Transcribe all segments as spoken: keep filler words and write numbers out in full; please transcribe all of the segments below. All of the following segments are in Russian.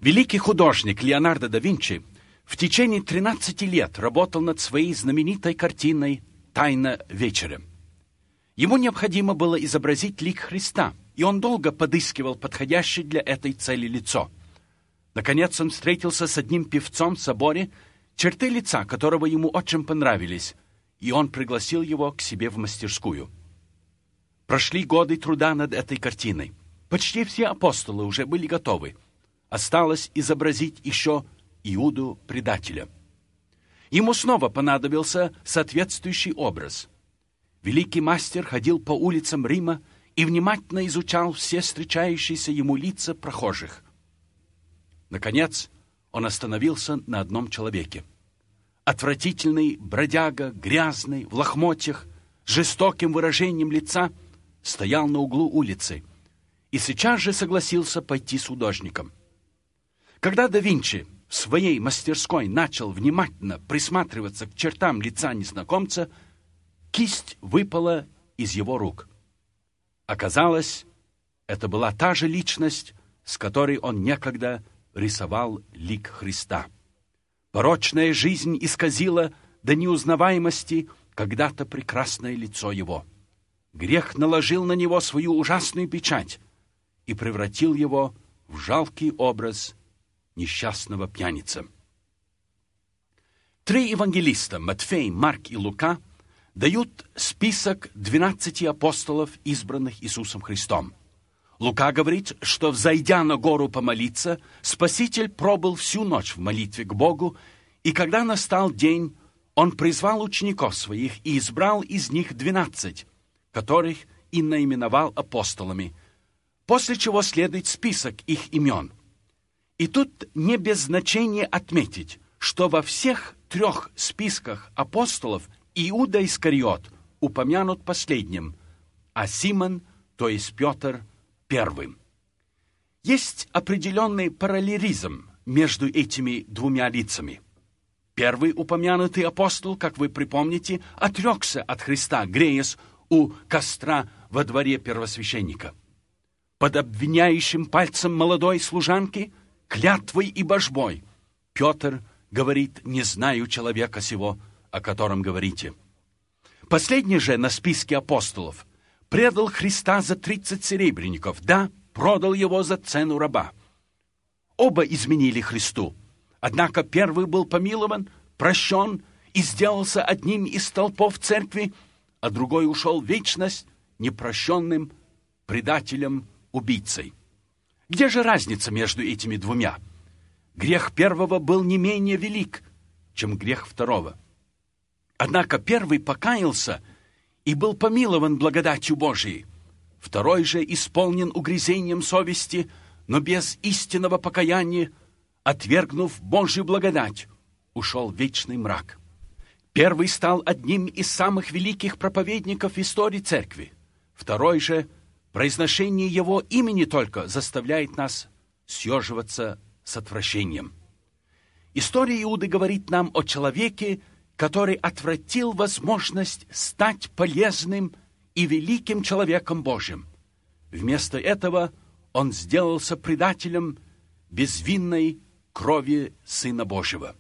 Великий художник Леонардо да Винчи в течение тринадцати лет работал над своей знаменитой картиной «Тайна вечеря». Ему необходимо было изобразить лик Христа, и он долго подыскивал подходящее для этой цели лицо. Наконец он встретился с одним певцом в соборе, черты лица которого ему очень понравились, и он пригласил его к себе в мастерскую. Прошли годы труда над этой картиной. Почти все апостолы уже были готовы. Осталось изобразить еще Иуду-предателя. Ему снова понадобился соответствующий образ. Великий мастер ходил по улицам Рима и внимательно изучал все встречающиеся ему лица прохожих. Наконец, он остановился на одном человеке. Отвратительный бродяга, грязный, в лохмотьях, с жестоким выражением лица, стоял на углу улицы и сейчас же согласился пойти с художником. Когда да Винчи в своей мастерской начал внимательно присматриваться к чертам лица незнакомца, кисть выпала из его рук. Оказалось, это была та же личность, с которой он некогда рисовал лик Христа. Порочная жизнь исказила до неузнаваемости когда-то прекрасное лицо его. Грех наложил на него свою ужасную печать и превратил его в жалкий образ несчастного пьяницы. Три евангелиста, Матфей, Марк и Лука, дают список двенадцати апостолов, избранных Иисусом Христом. Лука говорит, что, взойдя на гору помолиться, Спаситель пробыл всю ночь в молитве к Богу, и когда настал день, он призвал учеников своих и избрал из них двенадцать, которых и наименовал апостолами, после чего следует список их имен. И тут не без значения отметить, что во всех трех списках апостолов Иуда Искариот упомянут последним, а Симон, то есть Петр, первым. Есть определенный параллелизм между этими двумя лицами. Первый упомянутый апостол, как вы припомните, отрекся от Христа, греясь у костра во дворе первосвященника. Под обвиняющим пальцем молодой служанки, клятвой и божбой, Петр говорит: «Не знаю человека сего, о котором говорите». Последний же на списке апостолов предал Христа за тридцать серебряников, да, продал его за цену раба. Оба изменили Христу, однако первый был помилован, прощен и сделался одним из столпов церкви, а другой ушел в вечность непрощенным предателем, убийцей. Где же разница между этими двумя? Грех первого был не менее велик, чем грех второго. Однако первый покаялся и был помилован благодатью Божией. Второй же исполнен угрызением совести, но без истинного покаяния, отвергнув Божью благодать, ушел в вечный мрак. Первый стал одним из самых великих проповедников в истории церкви. Второй же, произношение его имени только заставляет нас съеживаться с отвращением. История Иуды говорит нам о человеке, который отвратил возможность стать полезным и великим человеком Божьим. Вместо этого он сделался предателем безвинной крови Сына Божьего.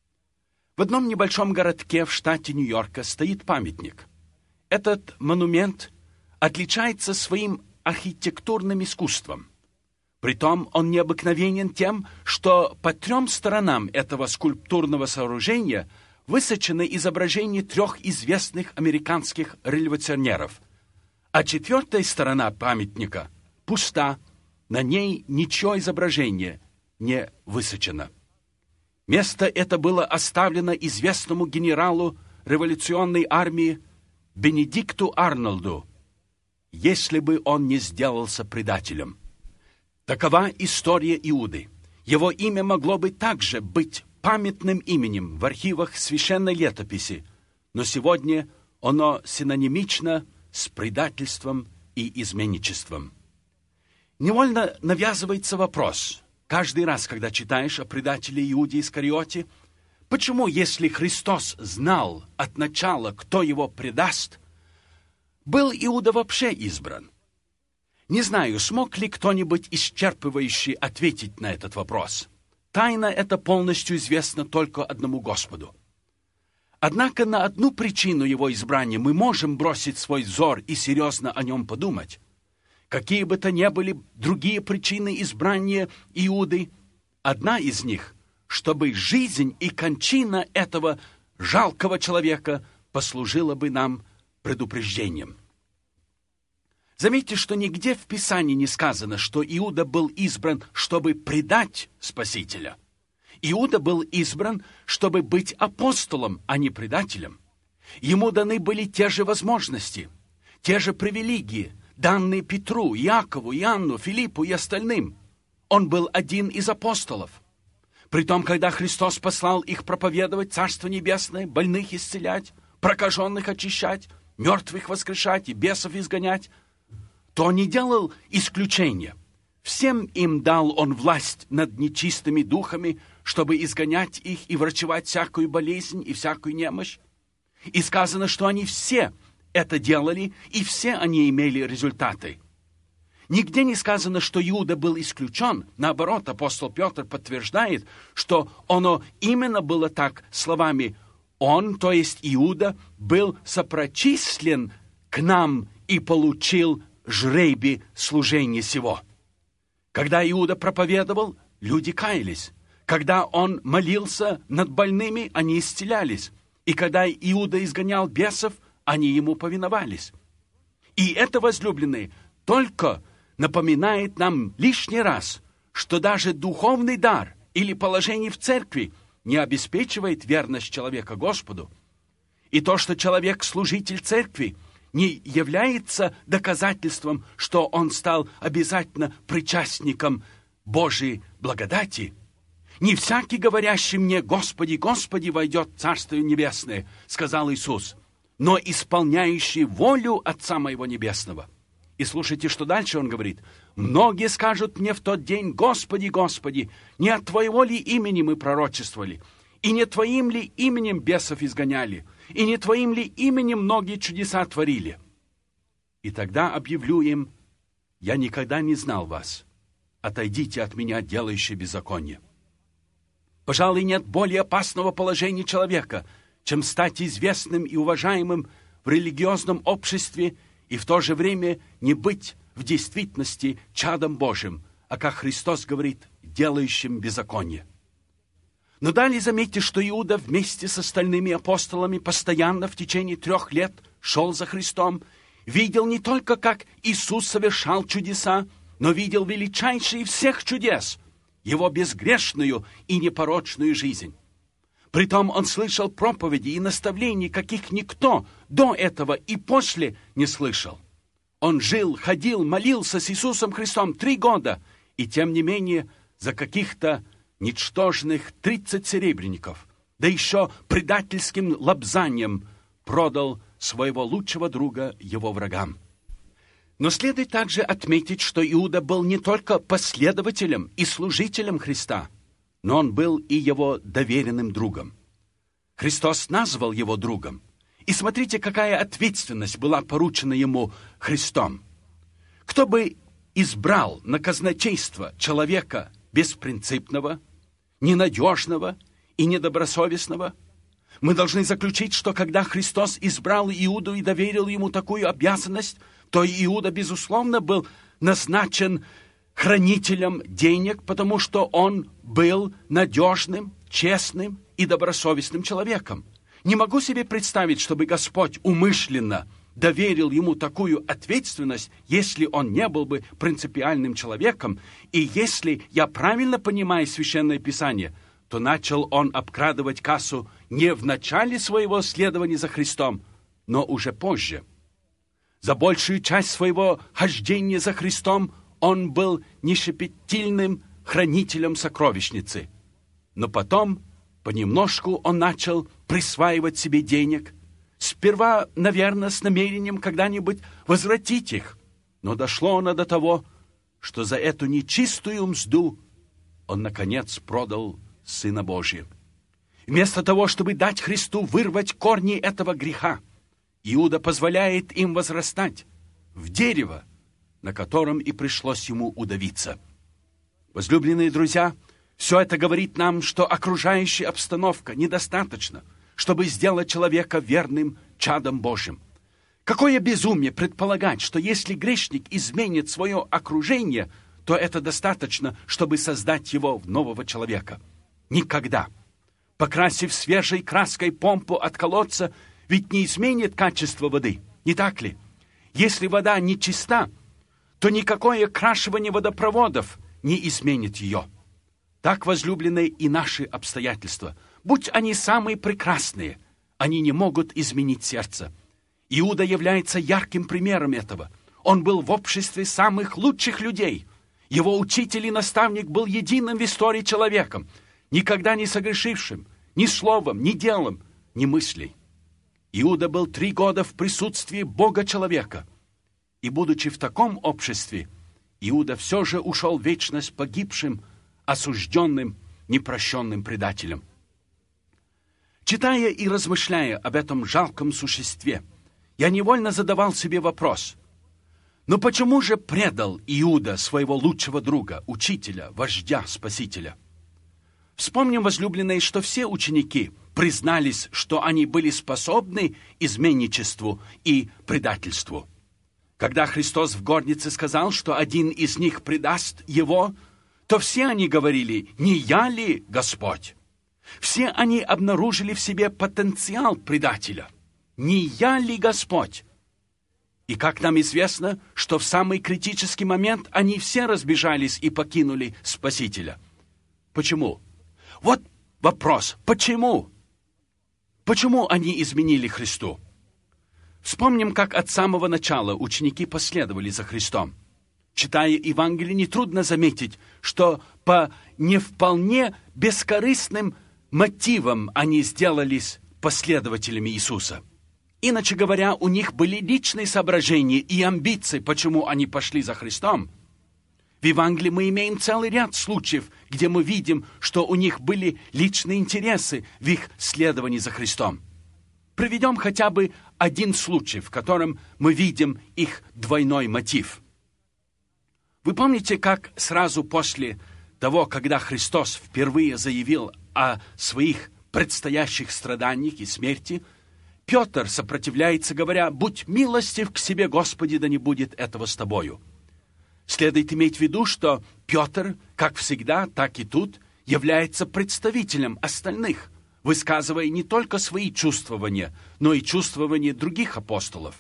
В одном небольшом городке в штате Нью-Йорка стоит памятник. Этот монумент отличается своим архитектурным искусством. Притом он необыкновенен тем, что по трем сторонам этого скульптурного сооружения высечены изображения трех известных американских революционеров, а четвертая сторона памятника пуста, на ней ничего изображения не высечено. Место это было оставлено известному генералу революционной армии Бенедикту Арнольду, если бы он не сделался предателем. Такова история Иуды. Его имя могло бы также быть памятным именем в архивах священной летописи, но сегодня оно синонимично с предательством и изменничеством. Невольно навязывается вопрос, каждый раз, когда читаешь о предателе Иуде Искариоте, почему, если Христос знал от начала, кто его предаст, был Иуда вообще избран? Не знаю, смог ли кто-нибудь исчерпывающе ответить на этот вопрос. тайна эта полностью известна только одному Господу. Однако на одну причину его избрания мы можем бросить свой взор и серьезно о нем подумать. Какие бы то ни были другие причины избрания Иуды, одна из них, чтобы жизнь и кончина этого жалкого человека послужила бы нам предупреждением. Заметьте, что нигде в Писании не сказано, что Иуда был избран, чтобы предать Спасителя. Иуда был избран, чтобы быть апостолом, а не предателем. Ему даны были те же возможности, те же привилегии, данные Петру, Иакову, Иоанну, Филиппу и остальным. Он был один из апостолов. Притом, когда Христос послал их проповедовать Царство Небесное, больных исцелять, прокаженных очищать, мертвых воскрешать и бесов изгонять, то он не делал исключения. Всем им дал он власть над нечистыми духами, чтобы изгонять их и врачевать всякую болезнь и всякую немощь. И сказано, что они все это делали, и все они имели результаты. Нигде не сказано, что Иуда был исключен. Наоборот, апостол Петр подтверждает, что оно именно было так, словами «Он, то есть Иуда, был сопрочислен к нам и получил жребий служения сего». Когда Иуда проповедовал, люди каялись. Когда он молился над больными, они исцелялись. И когда Иуда изгонял бесов, они ему повиновались. И это, возлюбленные, только напоминает нам лишний раз, что даже духовный дар или положение в церкви не обеспечивает верность человека Господу. И то, что человек служитель церкви, не является доказательством, что он стал обязательно причастником Божьей благодати. «Не всякий, говорящий мне, Господи, Господи, войдет в Царствие Небесное, — сказал Иисус, — но исполняющий волю Отца Моего Небесного». И слушайте, что дальше он говорит. «Многие скажут мне в тот день, Господи, Господи, не от Твоего ли имени мы пророчествовали, и не Твоим ли именем бесов изгоняли, и не Твоим ли именем многие чудеса творили?» И тогда объявлю им: «Я никогда не знал вас. Отойдите от меня, делающие беззаконие». Пожалуй, нет более опасного положения человека, чем стать известным и уважаемым в религиозном обществе и в то же время не быть в действительности чадом Божьим, а, как Христос говорит, делающим беззаконие. Но далее заметьте, что Иуда вместе с остальными апостолами постоянно в течение трех лет шел за Христом, видел не только, как Иисус совершал чудеса, но видел величайший из всех чудес — его безгрешную и непорочную жизнь. Притом он слышал проповеди и наставлений, каких никто до этого и после не слышал. Он жил, ходил, молился с Иисусом Христом три года, и тем не менее за каких-то ничтожных тридцать серебряников, да еще предательским лобзанием продал своего лучшего друга его врагам. Но следует также отметить, что Иуда был не только последователем и служителем Христа, но он был и его доверенным другом. Христос назвал его другом. И смотрите, какая ответственность была поручена ему Христом. Кто бы избрал на казначейство человека беспринципного, ненадежного и недобросовестного? Мы должны заключить, что когда Христос избрал Иуду и доверил ему такую обязанность, то Иуда, безусловно, был назначен хранителем денег, потому что он был надежным, честным и добросовестным человеком. Не могу себе представить, чтобы Господь умышленно доверил ему такую ответственность, если он не был бы принципиальным человеком, и если я правильно понимаю Священное Писание, то начал он обкрадывать кассу не в начале своего следования за Христом, но уже позже. За большую часть своего хождения за Христом он был нещепетильным хранителем сокровищницы. Но потом, понемножку, он начал присваивать себе денег. Сперва, наверное, с намерением когда-нибудь возвратить их. Но дошло оно до того, что за эту нечистую мзду он, наконец, продал Сына Божия. Вместо того, чтобы дать Христу вырвать корни этого греха, Иуда позволяет им возрастать в дерево, на котором и пришлось ему удавиться. Возлюбленные друзья, Все это говорит нам, что окружающая обстановка недостаточна, чтобы сделать человека верным чадом Божьим. Какое безумие предполагать, что если грешник изменит свое окружение, то это достаточно, чтобы создать его в нового человека. Никогда. Покрасив свежей краской помпу от колодца, ведь не изменит качество воды, не так ли? Если вода не чиста, то никакое крашивание водопроводов не изменит ее. Так, возлюбленные, и наши обстоятельства. Будь они самые прекрасные, они не могут изменить сердце. Иуда является ярким примером этого. Он был в обществе самых лучших людей. Его учитель и наставник был единым в истории человеком, никогда не согрешившим ни словом, ни делом, ни мыслей. Иуда был три года в присутствии Бога-человека. И, будучи в таком обществе, Иуда все же ушел в вечность погибшим, осужденным, непрощенным предателем. Читая и размышляя об этом жалком существе, я невольно задавал себе вопрос: но почему же предал Иуда своего лучшего друга, учителя, вождя, спасителя? Вспомним, возлюбленные, что все ученики признались, что они были способны изменничеству и предательству. Когда Христос в горнице сказал, что один из них предаст его, то все они говорили: «Не я ли Господь?» Все они обнаружили в себе потенциал предателя. «Не я ли Господь?» И как нам известно, что в самый критический момент они все разбежались и покинули Спасителя. Почему? Вот вопрос. Почему? Почему они изменили Христу? Вспомним, как от самого начала ученики последовали за Христом. Читая Евангелие, нетрудно заметить, что по не вполне бескорыстным мотивам они сделались последователями Иисуса. Иначе говоря, у них были личные соображения и амбиции, почему они пошли за Христом. В Евангелии мы имеем целый ряд случаев, где мы видим, что у них были личные интересы в их следовании за Христом. Приведем хотя бы один случай, в котором мы видим их двойной мотив. Вы помните, как сразу после того, когда Христос впервые заявил о своих предстоящих страданиях и смерти, Петр сопротивляется, говоря: «Будь милостив к себе, Господи, да не будет этого с тобою». Следует иметь в виду, что Петр, как всегда, так и тут, является представителем остальных, высказывая не только свои чувствования, но и чувствования других апостолов.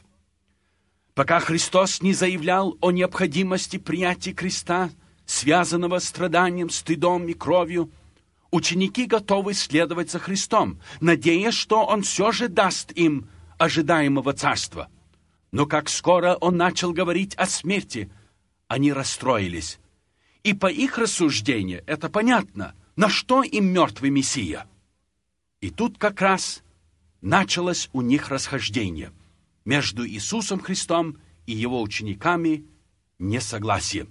Пока Христос не заявлял о необходимости принятия креста, связанного страданием, стыдом и кровью, ученики готовы следовать за Христом, надеясь, что Он все же даст им ожидаемого царства. Но как скоро Он начал говорить о смерти, они расстроились. И по их рассуждению это понятно, на что им мертвый Мессия. И тут как раз началось у них расхождение. Между Иисусом Христом и Его учениками несогласие.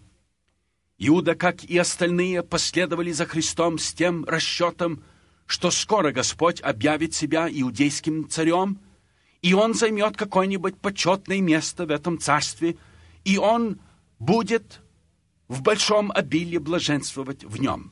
Иуда, как и остальные, последовали за Христом с тем расчетом, что скоро Господь объявит себя иудейским царем, и Он займет какое-нибудь почетное место в этом царстве, и Он будет в большом обилии блаженствовать в нем.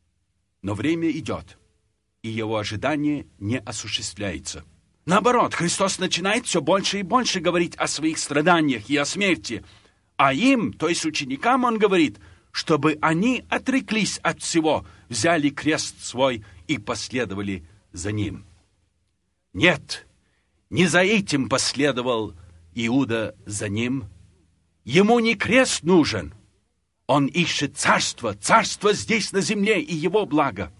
Но время идет, и Его ожидание не осуществляется. Наоборот, Христос начинает все больше и больше говорить о своих страданиях и о смерти, а им, то есть ученикам, Он говорит, чтобы они отреклись от всего, взяли крест свой и последовали за Ним. Нет, не за этим последовал Иуда за Ним. Ему не крест нужен. Он ищет царство, царство здесь на земле и Его благо.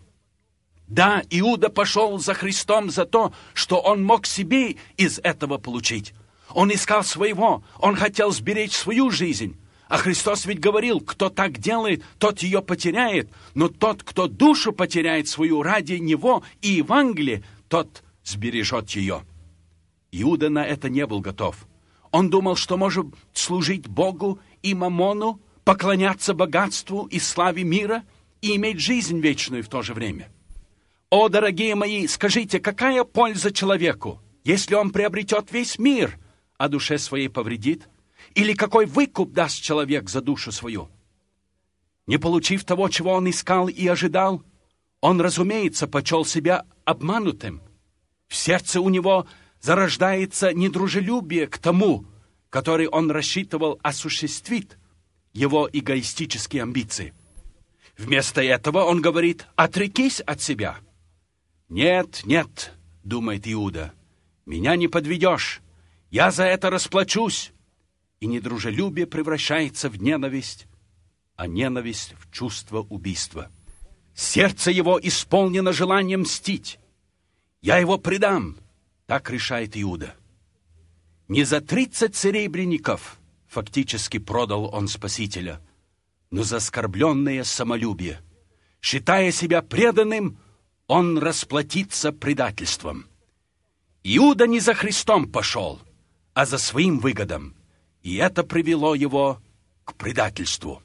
Да, Иуда пошел за Христом за то, что он мог себе из этого получить. Он искал своего, он хотел сберечь свою жизнь. А Христос ведь говорил: кто так делает, тот ее потеряет, но тот, кто душу потеряет свою ради Него и Евангелия, тот сбережет ее. Иуда на это не был готов. Он думал, что может служить Богу и мамону, поклоняться богатству и славе мира и иметь жизнь вечную в то же время. О, дорогие мои, скажите, какая польза человеку, если он приобретет весь мир, а душе своей повредит? Или какой выкуп даст человек за душу свою? Не получив того, чего он искал и ожидал, он, разумеется, почел себя обманутым. В сердце у него зарождается недружелюбие к тому, который он рассчитывал осуществить его эгоистические амбиции. Вместо этого он говорит: «Отрекись от себя». «Нет, нет», — думает Иуда, — «меня не подведешь, я за это расплачусь». И недружелюбие превращается в ненависть, а ненависть в чувство убийства. Сердце его исполнено желанием мстить. «Я его предам», — так решает Иуда. Не за тридцать серебряников фактически продал он Спасителя, но за оскорбленное самолюбие. Считая себя преданным, он расплатится предательством. Иуда не за Христом пошел, а за своим выгодом, и это привело его к предательству.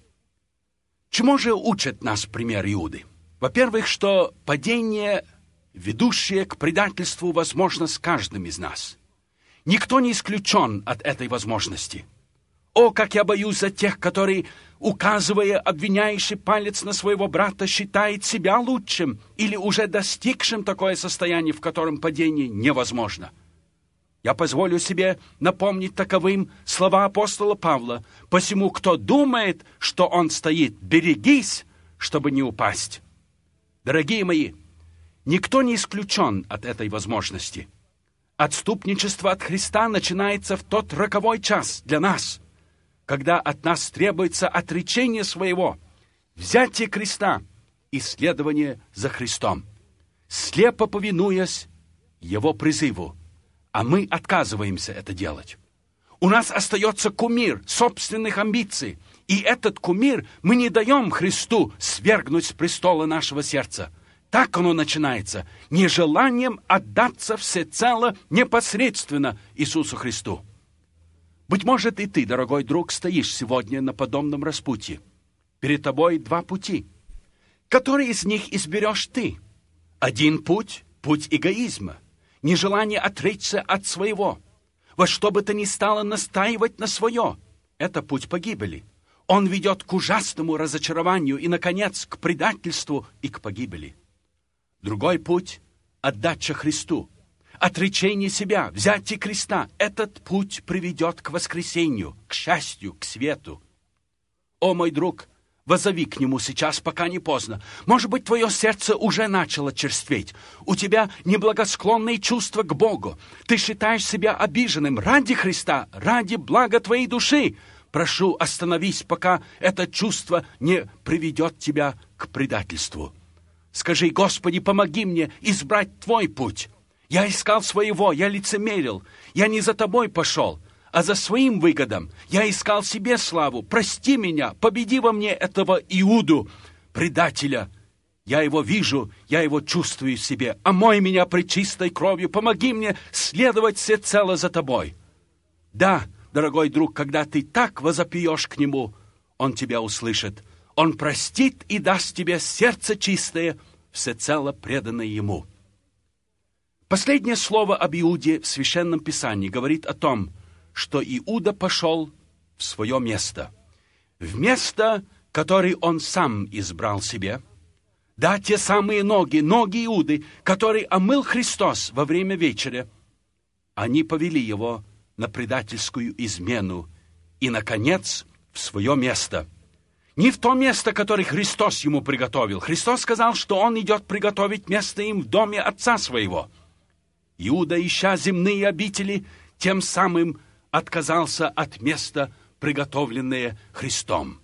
Чему же учит нас пример Иуды? Во-первых, что падение, ведущее к предательству, возможно с каждым из нас. Никто не исключен от этой возможности. О, как я боюсь за тех, которые, указывая обвиняющий палец на своего брата, считает себя лучшим или уже достигшим такое состояние, в котором падение невозможно. Я позволю себе напомнить таковым слова апостола Павла: «Посему, кто думает, что он стоит, берегись, чтобы не упасть». Дорогие мои, никто не исключен от этой возможности. Отступничество от Христа начинается в тот роковой час для нас, когда от нас требуется отречение своего, взятие креста и следование за Христом, слепо повинуясь Его призыву, а мы отказываемся это делать. У нас остается кумир собственных амбиций, и этот кумир мы не даем Христу свергнуть с престола нашего сердца. Так оно начинается, нежеланием отдаться всецело непосредственно Иисусу Христу. Быть может, и ты, дорогой друг, стоишь сегодня на подобном распутье. Перед тобой два пути. Который из них изберешь ты? Один путь – путь эгоизма, нежелание отречься от своего. Во что бы то ни стало настаивать на свое – это путь погибели. Он ведет к ужасному разочарованию и, наконец, к предательству и к погибели. Другой путь – отдача Христу. Отречение себя, взятие креста. Этот путь приведет к воскресению, к счастью, к свету. О, мой друг, воззови к Нему сейчас, пока не поздно. Может быть, твое сердце уже начало черстветь. У тебя неблагосклонные чувства к Богу. Ты считаешь себя обиженным ради Христа, ради блага твоей души. Прошу, остановись, пока это чувство не приведет тебя к предательству. Скажи: «Господи, помоги мне избрать Твой путь. Я искал своего, я лицемерил. Я не за Тобой пошел, а за своим выгодом. Я искал себе славу. Прости меня, победи во мне этого Иуду, предателя. Я его вижу, я его чувствую в себе. Омой меня пречистой кровью, помоги мне следовать всецело за Тобой». Да, дорогой друг, когда ты так возопьешь к Нему, Он тебя услышит. Он простит и даст тебе сердце чистое, всецело преданное Ему. Последнее слово об Иуде в Священном Писании говорит о том, что Иуда пошел в свое место. В место, которое он сам избрал себе. Да, те самые ноги, ноги Иуды, которые омыл Христос во время вечеря, они повели его на предательскую измену и, наконец, в свое место. Не в то место, которое Христос ему приготовил. Христос сказал, что он идет приготовить место им в доме Отца своего. Иуда, ища земные обители, тем самым отказался от места, приготовленное Христом.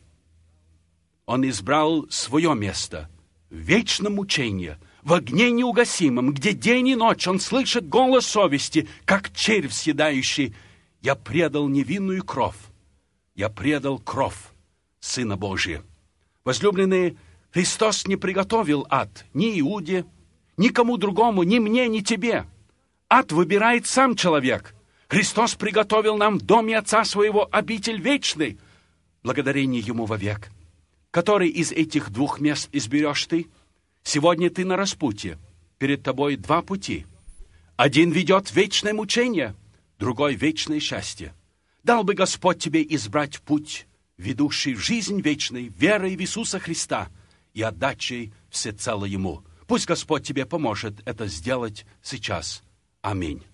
Он избрал свое место в вечном мучении, в огне неугасимом, где день и ночь он слышит голос совести, как червь съедающий: «Я предал невинную кровь, я предал кровь Сына Божия». Возлюбленные, Христос не приготовил ад ни Иуде, никому другому, ни мне, ни тебе. Ад выбирает сам человек. Христос приготовил нам в доме Отца Своего обитель вечный, благодарение Ему вовек. Который из этих двух мест изберешь ты? Сегодня ты на распутье. Перед тобой два пути. Один ведет в вечное мучение, другой — вечное счастье. Дал бы Господь тебе избрать путь ведущий в жизнь вечной верой в Иисуса Христа и отдачей всецело Ему. Пусть Господь тебе поможет это сделать сейчас. Аминь.